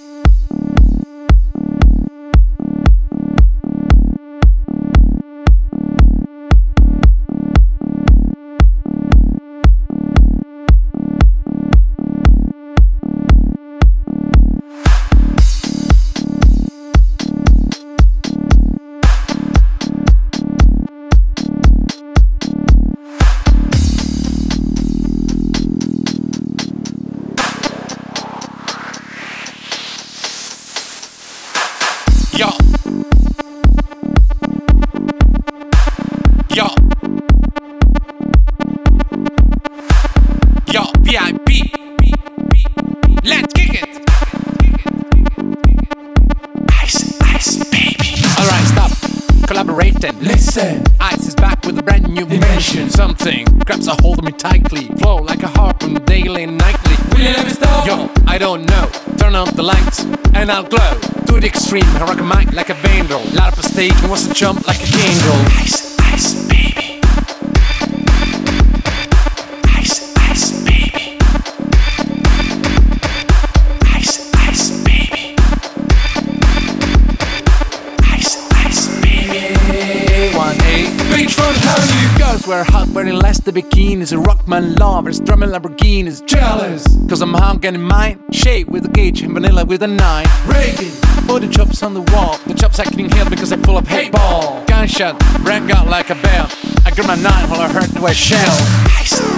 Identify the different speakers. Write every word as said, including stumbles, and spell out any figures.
Speaker 1: Yo. Yo. Yo, V I P. Let's kick it. Ice, ice, baby. Alright, stop. Collaborating.
Speaker 2: Listen,
Speaker 1: Ice is back with a brand new
Speaker 2: Dimension.
Speaker 1: Something grabs a hold of me tightly. Flow like a harpoon daily and nightly.
Speaker 2: will you let me stop?
Speaker 1: Yo, I don't know. Turn on the lights and I'll glow. To the extreme, I rock a mic like a vandal. Light up a stage and was a jump like a candle. Ice, ice, baby. Ice, ice, baby. Ice, ice, baby. Ice, ice, baby. One eight.
Speaker 2: Beachfront, how you
Speaker 1: Girls wear hot, wearing elastic bikinis. A rockman lovers, drumming Lamborghinis.
Speaker 2: jealous?
Speaker 1: Cause I'm hung in mine. Shade with a gauge and vanilla with a nine.
Speaker 2: Reagan,
Speaker 1: Put the chops on the wall. The chops I can hear because they're full of hate ball. Gunshot, rang out like a bell. I grab my knife while I heard the way shell. Ice,